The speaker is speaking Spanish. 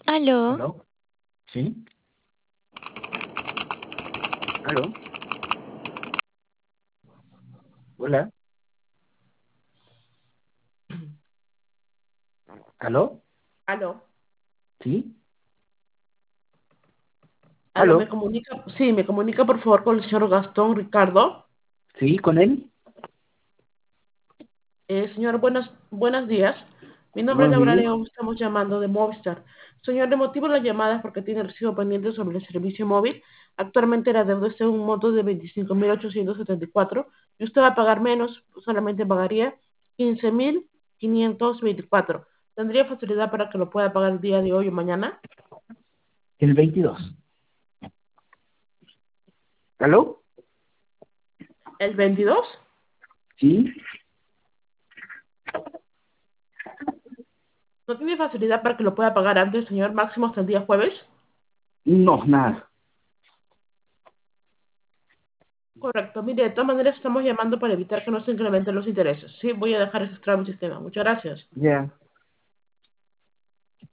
Aló, ¿Aló? ¿Sí? ¿Aló? Hola. ¿Aló? Aló, ¿Sí? aló, ¿Aló? me comunica por favor con el señor Gastón Ricardo. ¿Sí? ¿Con él? Señor, buenos días. Mi nombre es Buenos Laura días. León, estamos llamando de Movistar. Señor, el motivo de la llamada es porque tiene recibo pendiente sobre el servicio móvil. Actualmente la deuda está en un monto de 25.874 y usted va a pagar menos, solamente pagaría 15.524. ¿Tendría facilidad para que lo pueda pagar el día de hoy o mañana? El 22. ¿Aló? ¿El 22? ¿Sí? ¿No tiene facilidad para que lo pueda pagar antes, señor? Máximo hasta el día jueves. No, nada. Correcto. Mire, de todas maneras estamos llamando para evitar que no se incrementen los intereses. Sí, voy a dejar eso extra en mi sistema. Muchas gracias. Ya.